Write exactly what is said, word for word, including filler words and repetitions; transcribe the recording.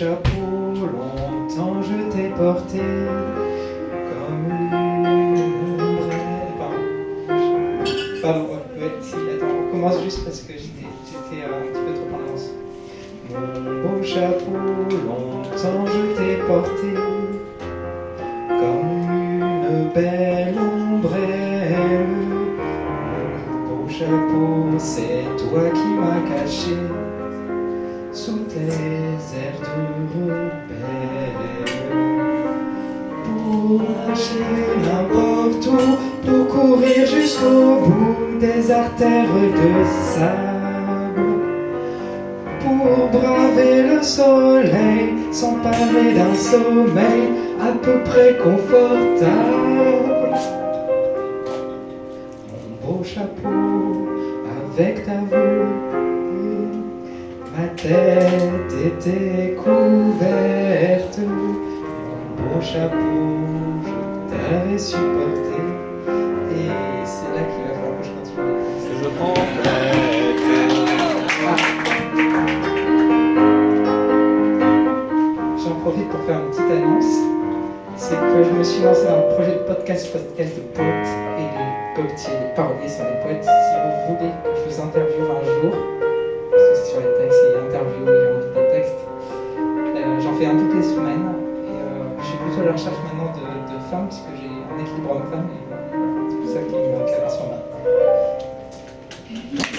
chapeau, longtemps je t'ai porté comme une ombrelle. Pardon, Pardon ouais, ouais, si, attends, on recommence juste parce que j'étais, j'étais euh, un petit peu trop en avance. Mon beau chapeau, longtemps je t'ai porté comme une belle ombrelle. Mon beau chapeau, c'est toi qui m'as caché sous tes airs de rebelle. Pour marcher n'importe où, pour courir jusqu'au bout des artères de sable, pour braver le soleil, s'emparer d'un sommeil à peu près confortable. Mon beau chapeau avec ta vue, ma tête était couverte. Mon beau chapeau, je t'avais supporté. Et c'est là qu'il va falloir que je continue. Je t'embête. Ah. J'en profite pour faire une petite annonce. C'est que je me suis lancé dans le projet de podcast, podcast de poètes et les poétiers, les paroliers sur les poètes. Si vous voulez que je vous interviewe un jour, parce que c'est sur les textes et interview et on dit des textes, euh, j'en fais un toutes les semaines. Et euh, je suis plutôt à la recherche maintenant de, de femmes, puisque j'ai un équilibre homme-femme. Et voilà, c'est pour ça qu'il me manque à la